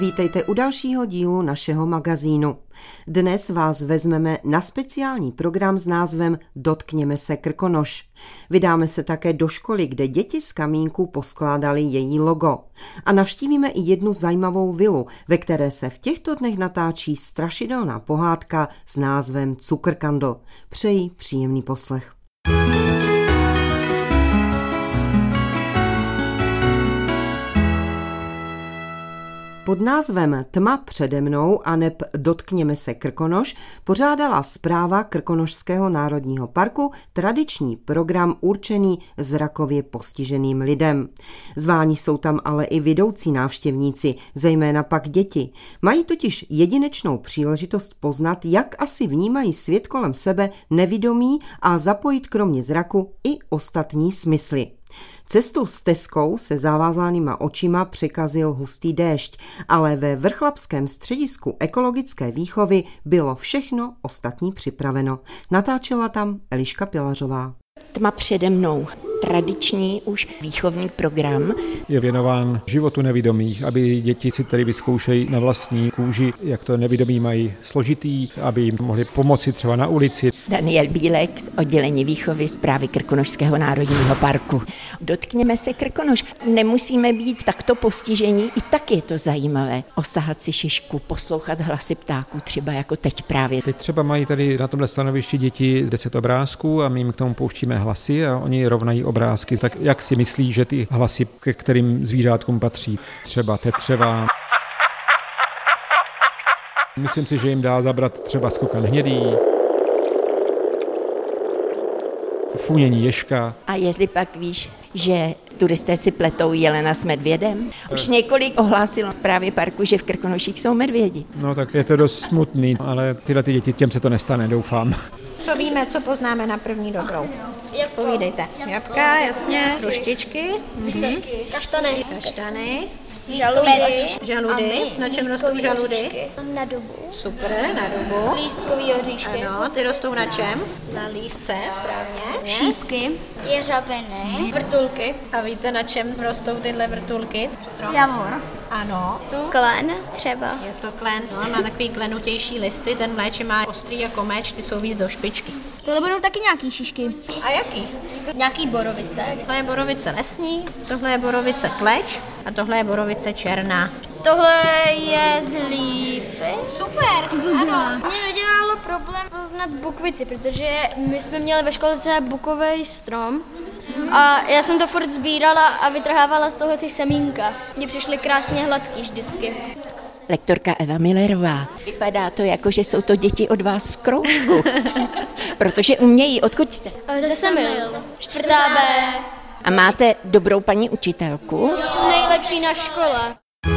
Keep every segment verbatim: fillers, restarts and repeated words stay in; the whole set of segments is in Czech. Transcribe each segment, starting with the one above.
Vítejte u dalšího dílu našeho magazínu. Dnes vás vezmeme na speciální program s názvem Dotkněme se Krkonoš. Vydáme se také do školy, kde děti z kamínku poskládali její logo. A navštívíme i jednu zajímavou vilu, ve které se v těchto dnech natáčí strašidelná pohádka s názvem Cukrkandl. Přeji příjemný poslech. Pod názvem Tma přede mnou aneb Dotkněme se Krkonoš pořádala správa Krkonošského národního parku tradiční program určený zrakově postiženým lidem. Zváni jsou tam ale i vidoucí návštěvníci, zejména pak děti. Mají totiž jedinečnou příležitost poznat, jak asi vnímají svět kolem sebe nevidomí a zapojit kromě zraku i ostatní smysly. Cestu stezkou se zavázanýma očima překazil hustý déšť, ale ve Vrchlabském středisku ekologické výchovy bylo všechno ostatní připraveno. Natáčela tam Eliška Pilařová. Tma přede mnou. Tradiční už výchovný program. Je věnován životu nevidomých, aby děti si tady vyzkoušejí na vlastní kůži, jak to nevidomí mají složitý, aby jim mohli pomoci třeba na ulici. Daniel Bílek z oddělení výchovy správy Krkonošského národního parku. Dotkněme se Krkonoš. Nemusíme být takto postižení, i tak je to zajímavé. Osahat si šišku, poslouchat hlasy ptáků, třeba jako teď právě. Teď třeba mají tady na tomhle stanovišti děti deset obrázků a my jim k tomu pouštíme hlasy a oni rovnají obrázky. Tak jak si myslí, že ty hlasy, ke kterým zvířátkům patří? Třeba tetřeva. Myslím si, že jim dá zabrat třeba skokan hnědý, funění ježka. A jestli pak víš, že turisté si pletou jelena s medvědem? Už několik ohlásilo zprávě parku, že v Krkonoších jsou medvědi. No tak je to dost smutný, ale tyhle ty děti, těm se to nestane, doufám. Co víme, co poznáme na první dobrou? Jabko. Povídejte. Jabka, jasně, ruštičky, mhm. kaštany, kaštany, žaludy, žaludy. Na čem rostou žaludy? Na dubu. Super, na dubu. Lístkový oříšky. Ano, ty rostou na čem? Na lístce, správně. Šípky, jeřabiny, vrtulky. A víte, na čem rostou tyhle vrtulky? Javor. Ano. Tu? Klen třeba. Je to klen, no, má takový klenutější listy, ten mléč má ostrý jako meč, ty jsou víc do špičky. Tohle budou taky nějaký šišky. A jaký? Nějaký borovice. Tohle je borovice lesní, tohle je borovice kleč a tohle je borovice černá. Tohle je z lípy. Super, ano. Mě nedělalo problém poznat bukvici, protože my jsme měli ve školce bukový strom a já jsem to furt sbírala a vytrhávala z toho ty semínka. Mně přišly krásně hladký vždycky. Lektorka Eva Millerová. Vypadá to jako, že jsou to děti od vás z kroužku, protože umějí. Odkud jste? Ze Semil, čtvrtá B. A máte dobrou paní učitelku? Nejlepší na škole.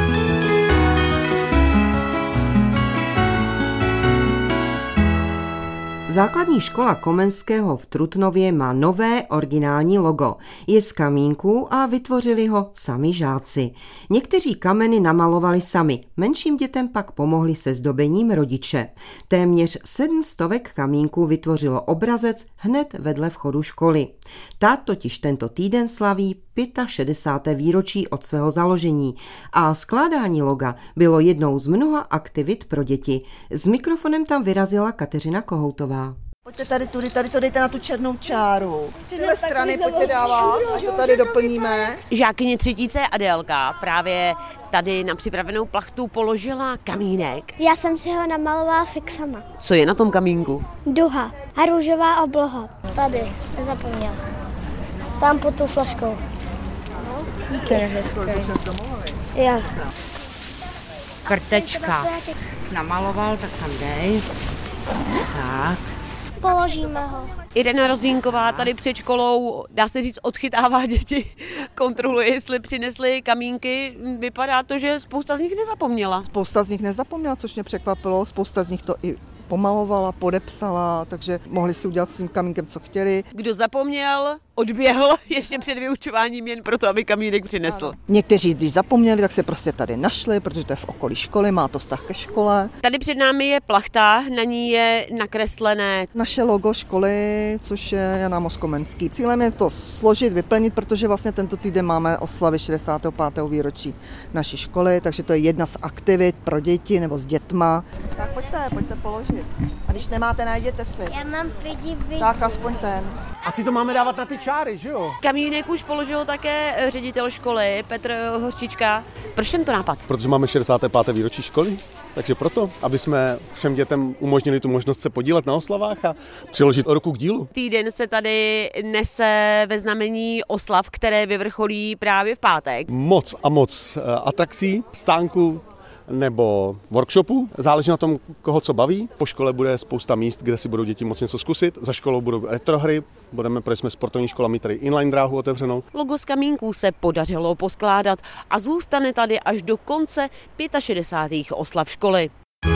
Základní škola Komenského v Trutnově má nové originální logo. Je z kamínku a vytvořili ho sami žáci. Někteří kameny namalovali sami, menším dětem pak pomohli se zdobením rodiče. Téměř sedm stovek kamínků vytvořilo obrazec hned vedle vchodu školy. Ta totiž tento týden slaví šedesáté páté výročí od svého založení a skládání loga bylo jednou z mnoha aktivit pro děti. S mikrofonem tam vyrazila Kateřina Kohoutová. Pojďte tady tudy, tady to dejte na tu černou čáru. Tyhle strany pojďte dávat, ať to tady doplníme. Žákyně třetí C Adélka právě tady na připravenou plachtu položila kamínek. Já jsem si ho namalovala fixama. Co je na tom kamínku? Duha a růžová obloha. Tady, zapomněl. Tam pod tou flaškou. To je hezké. Jo. Krtečka. Namaloval, tak tam dej. Tak. Položíme ho. Irena Rozínková tady před školou, dá se říct, odchytává děti, kontroluje, jestli přinesli kamínky. Vypadá to, že spousta z nich nezapomněla. Spousta z nich nezapomněla, což mě překvapilo. Spousta z nich to i pomalovala, podepsala, takže mohli si udělat s tím kamínkem, co chtěli. Kdo zapomněl, odběhl ještě před vyučováním jen proto, aby kamínek přinesl. Někteří, když zapomněli, tak se prostě tady našli, protože to je v okolí školy, má to vztah ke škole. Tady před námi je plachta, na ní je nakreslené Naše logo školy, což je Jana Moskomenský. Cílem je to složit, vyplnit, protože vlastně tento týden máme oslavy šedesátého pátého výročí naší školy, takže to je jedna z aktivit pro děti nebo s dětma. Tak pojďte, pojďte položit. A když nemáte, najděte si. Já mám pidi, pidi. Tak aspoň ten. Asi to máme dávat na ty čáry, že jo? Kamínek už položil také ředitel školy Petr Hořčička. Proč tento nápad? Protože máme šedesáté páté výročí školy, takže proto, aby jsme všem dětem umožnili tu možnost se podílet na oslavách a přiložit ruku k dílu. Týden se tady nese ve znamení oslav, které vyvrcholí právě v pátek. Moc a moc atrakcí, stánků nebo workshopů. Záleží na tom, koho co baví. Po škole bude spousta míst, kde si budou děti moct něco zkusit. Za školou budou retrohry, budeme, protože jsme sportovní škola, mít tady inline dráhu otevřenou. Logo z kamínků se podařilo poskládat a zůstane tady až do konce šedesátých pátých oslav školy.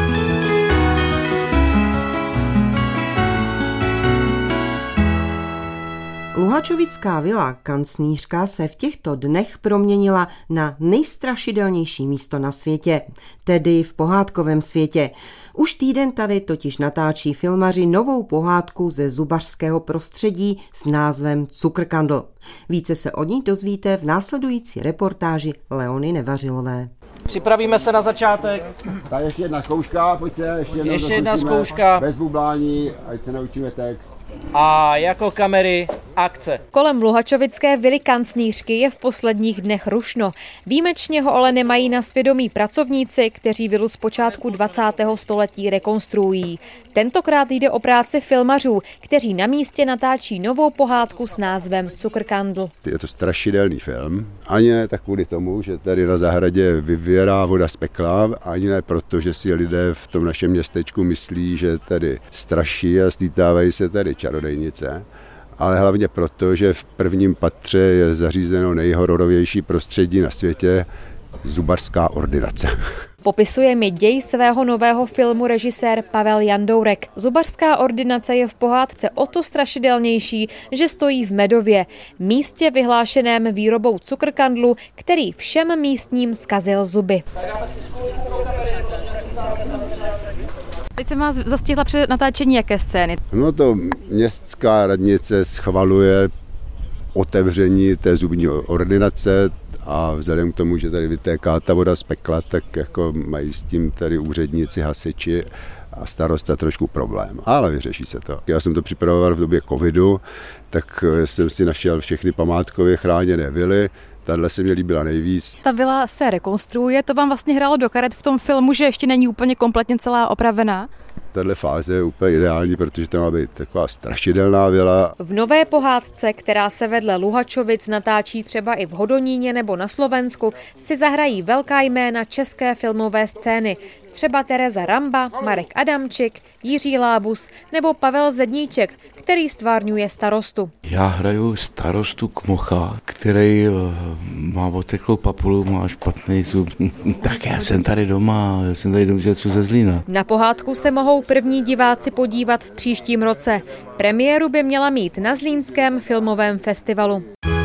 Luhačovická vila Kancnířka se v těchto dnech proměnila na nejstrašidelnější místo na světě, tedy v pohádkovém světě. Už týden tady totiž natáčí filmaři novou pohádku ze zubařského prostředí s názvem Cukrkandl. Více se o ní dozvíte v následující reportáži Leony Nevařilové. Připravíme se na začátek. Tak ještě jedna zkouška, pojďte, ještě, ještě jedna zkouška. Bez bublání, ať se naučíme text. A jako kamery, akce. Kolem Luhačovické vily Kancnířky je v posledních dnech rušno. Výjimečně ho ale nemají na svědomí pracovníci, kteří vilu z počátku dvacátého století rekonstruují. Tentokrát jde o práci filmařů, kteří na místě natáčí novou pohádku s názvem Cukrkandl. Je to strašidelný film, ani ne tak kvůli tomu, že tady na zahradě vyvěrá voda z pekla, ani ne proto, že si lidé v tom našem městečku myslí, že tady straší a slítávají se tady čarodejnice, ale hlavně proto, že v prvním patře je zařízeno nejhororovější prostředí na světě, zubařská ordinace. Popisuje mi děj svého nového filmu režisér Pavel Jandourek. Zubařská ordinace je v pohádce o to strašidelnější, že stojí v Medově, místě vyhlášeném výrobou cukrkandlu, který všem místním zkazil zuby. Teď jsem vás zastihla při natáčení jaké scény? No to městská radnice schvaluje otevření té zubní ordinace a vzhledem k tomu, že tady vytéká ta voda z pekla, tak jako mají s tím tady úředníci, hasiči a starosta trošku problém, ale vyřeší se to. Já jsem to připravoval v době covidu, tak jsem si našel všechny památkově chráněné vily. Tahle se mi líbila nejvíc. Ta vila se rekonstruuje, to vám vlastně hrálo do karet v tom filmu, že ještě není úplně kompletně celá opravená? Tahle fáze je úplně ideální, protože to má být taková strašidelná vila. V nové pohádce, která se vedle Luhačovic natáčí třeba i v Hodoníně nebo na Slovensku, si zahrají velká jména české filmové scény. Třeba Tereza Ramba, Marek Adamčik, Jiří Lábus nebo Pavel Zedníček, který stvárňuje starostu. Já hraju starostu Kmocha, který má oteklou papulu, má špatný zub. Tak já jsem tady doma, já jsem tady dobře ze Zlína. Na pohádku se mohou první diváci podívat v příštím roce. Premiéru by měla mít na Zlínském filmovém festivalu.